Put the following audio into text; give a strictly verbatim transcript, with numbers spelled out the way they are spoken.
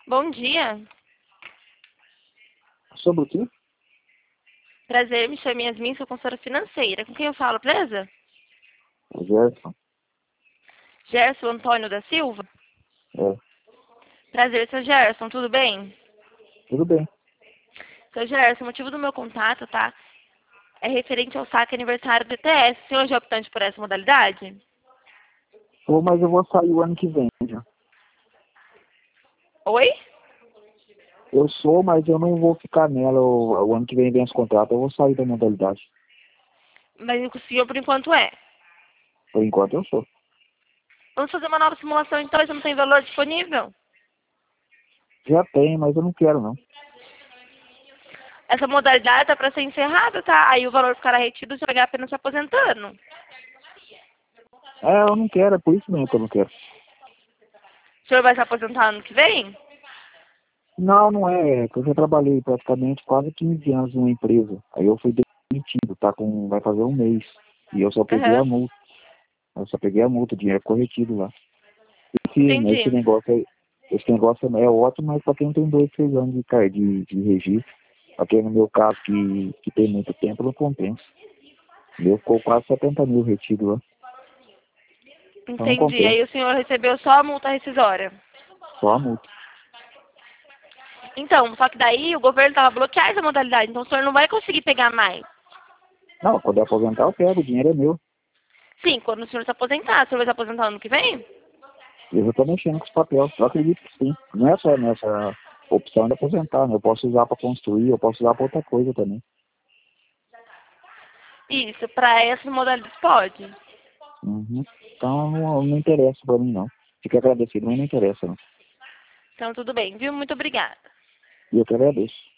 Bom dia. Sobre o quê? Prazer, me chamo Yasmin, sou consultora financeira. Com quem eu falo, beleza? O Gerson? Gerson Antônio da Silva? É, Prazer, seu Gerson, tudo bem? tudo bem. Seu Gerson, o motivo do meu contato, tá? É referente ao saque aniversário do E T S. O senhor já é optante por essa modalidade? Pô, mas eu vou sair o ano que vem já. Oi? Eu sou, mas eu não vou ficar nela. O, o ano que vem vem os contratos, eu vou sair da modalidade. Mas o senhor, por enquanto, é. Por enquanto eu sou. Vamos fazer uma nova simulação, então, já não tem valor disponível? Já tem, mas eu não quero não. Essa modalidade tá para ser encerrada, tá? Aí o valor ficará retido, você vai pegar apenas se aposentando. É, eu não quero, é por isso mesmo que eu não quero. O senhor vai se aposentar ano que vem? Não, não é, é que eu já trabalhei praticamente quase quinze anos numa empresa. Aí eu fui demitido, tá com, vai fazer um mês. E eu só peguei a Aham. multa. Eu só peguei a multa, o dinheiro ficou retido lá. Esse, né, esse Entendi. negócio aí, esse negócio é ótimo, mas para quem tem dois, três anos de, car- de, de registro, porque no meu caso, que, que tem muito tempo, não compensa. O meu ficou quase setenta mil retido lá. Então não Entendi. compensa, Aí o senhor recebeu só a multa rescisória. só a multa. Então, só que daí o governo estava bloqueando essa modalidade, então o senhor não vai conseguir pegar mais. Não, quando eu aposentar eu pego, o dinheiro é meu. Sim, quando o senhor se aposentar. O senhor vai se aposentar ano que vem? Eu já estou mexendo com os papéis, eu acredito que sim. Não é só nessa opção de aposentar, né? Eu posso usar para construir, eu posso usar para outra coisa também. Isso, para essa modalidade pode. Uhum. Então não, não interessa para mim não. Fico agradecido, mas não interessa não. Então tudo bem, viu? Muito obrigada. E eu que agradeço.